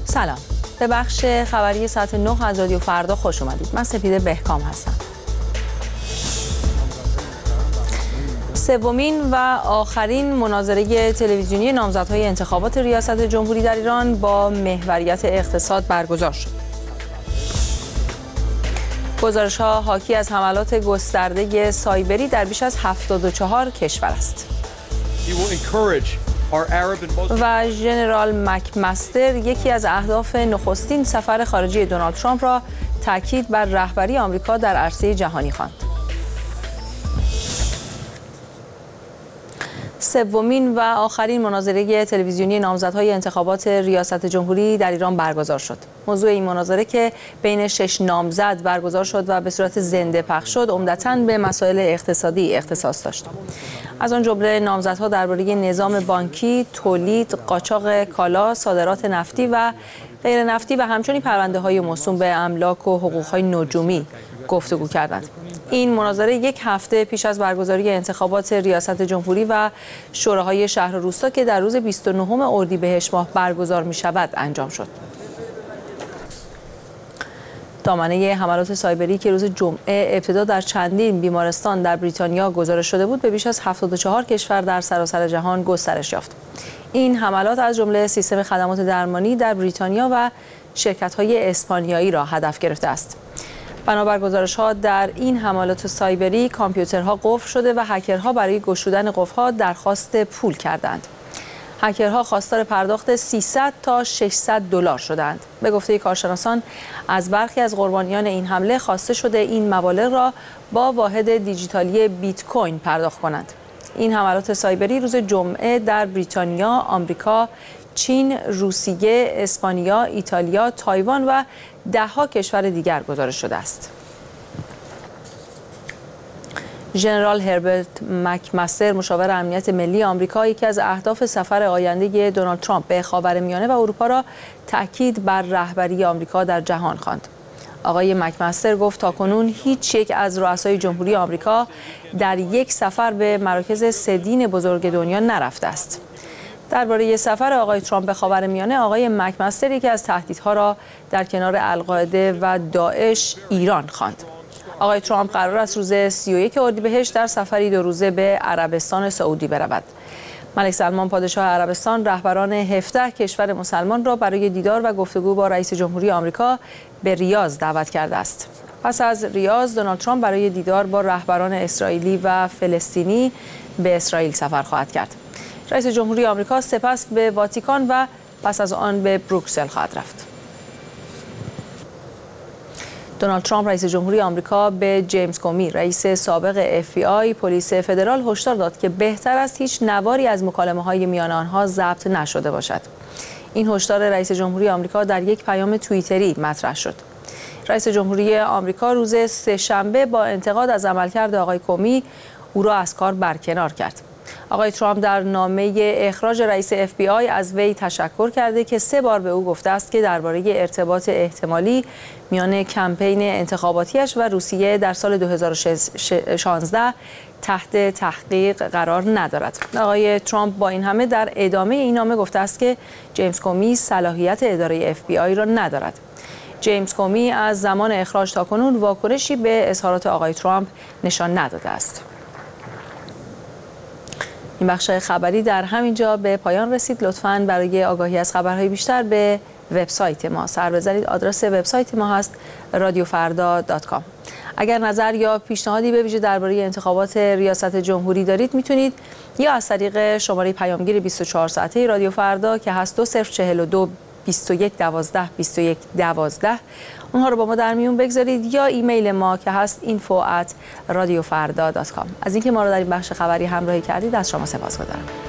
سلام، به بخش خبری ساعت 9 از رادیو فردا خوش اومدید. من سپیده بهکام هستم. سومین و آخرین مناظره تلویزیونی نامزدهای انتخابات ریاست جمهوری در ایران با محوریت اقتصاد برگزار شد. گزارش‌ها حاکی از حملات گسترده سایبری در بیش از 74 کشور است. و ژنرال مکمستر یکی از اهداف نخستین سفر خارجی دونالد ترامپ را تاکید بر رهبری آمریکا در عرصه جهانی خواند. سومین و آخرین مناظره تلویزیونی نامزدهای انتخابات ریاست جمهوری در ایران برگزار شد. موضوع این مناظره که بین 6 نامزد برگزار شد و به صورت زنده پخش شد، عمدتاً به مسائل اقتصادی اختصاص داشت. از آن جمله نامزدها درباره نظام بانکی، تولید، قاچاق کالا، صادرات نفتی و غیر نفتی و همچنین پرونده‌های موسوم به املاک و حقوق‌های نجومی گفتگو کردند. این مناظره یک هفته پیش از برگزاری انتخابات ریاست جمهوری و شوراهای شهر و روستا که در روز 29 اردیبهشت ماه برگزار می‌شود انجام شد. دامنه حملات سایبری که روز جمعه ابتدا در چندین بیمارستان در بریتانیا گزارش شده بود، به بیش از 74 کشور در سراسر جهان گسترش یافت. این حملات از جمله سیستم خدمات درمانی در بریتانیا و شرکت‌های اسپانیایی را هدف گرفته است. بنابر گزارش‌ها در این حملات سایبری کامپیوترها قفل شده و هکرها برای گشودن قفل‌ها درخواست پول کردند. هکرها خواستار پرداخت 300 تا 600 دلار شدند. به گفته کارشناسان از برخی از قربانیان این حمله خواسته شده این مبالغ را با واحد دیجیتالی بیت کوین پرداخت کنند. این حملات سایبری روز جمعه در بریتانیا، آمریکا، چین، روسیه، اسپانیا، ایتالیا، تایوان و ده‌ها کشور دیگر گزارش شده است. ژنرال هربرت مکمستر مشاور امنیت ملی آمریکا یکی از اهداف سفر آینده دونالد ترامپ به خاورمیانه و اروپا را تاکید بر رهبری آمریکا در جهان خواند. آقای مکمستر گفت تاکنون هیچ یک از رؤسای جمهوری آمریکا در یک سفر به مراکز 3 دین بزرگ دنیا نرفته است. درباره سفر آقای ترامپ به خاورمیانه، آقای مکمستر یکی از تهدیدها را در کنار القاعده و داعش ایران خواند. آقای ترامپ قرار است روز 31 اردیبهشت در سفری 2 روزه به عربستان سعودی برود. ملک سلمان پادشاه عربستان رهبران 17 کشور مسلمان را برای دیدار و گفتگو با رئیس جمهوری آمریکا به ریاض دعوت کرده است. پس از ریاض، دونالد ترامپ برای دیدار با رهبران اسرائیلی و فلسطینی به اسرائیل سفر خواهد کرد. رئیس جمهوری آمریکا سپس به واتیکان و پس از آن به بروکسل خواهد رفت. دونالد ترامپ رئیس جمهوری آمریکا به جیمز کومی رئیس سابق FBI پلیس فدرال هشدار داد که بهتر است هیچ نواری از مکالمه‌های میان آنها ضبط نشده باشد. این هشدار رئیس جمهوری آمریکا در یک پیام توییتری مطرح شد. رئیس جمهوری آمریکا روز سه‌شنبه با انتقاد از عملکرد آقای کومی او را از کار برکنار کرد. آقای ترامپ در نامه اخراج رئیس FBI از وی تشکر کرده که 3 بار به او گفته است که درباره ارتباط احتمالی میان کمپین انتخاباتیش و روسیه در سال 2016 تحت تحقیق قرار ندارد. آقای ترامپ با این همه در ادامه این نامه گفته است که جیمز کومی صلاحیت اداره FBI را ندارد. جیمز کومی از زمان اخراج تاکنون واکنشی به اظهارات آقای ترامپ نشان نداده است. این بخش خبری در همین جا به پایان رسید. لطفاً برای آگاهی از خبرهای بیشتر به وبسایت ما سر بزنید. آدرس وبسایت ما هست radiofarda.com. اگر نظر یا پیشنهادی به ویژه درباره انتخابات ریاست جمهوری دارید، میتونید یا از طریق شماره پیامگیر 24 ساعته رادیو فردا که هست 2042 21 12 21 12 اونها رو با ما در میون بگذارید، یا ایمیل ما که هست info@radiofarda.com. از اینکه ما رو در این بخش خبری همراهی کردید از شما سپاسگزارم.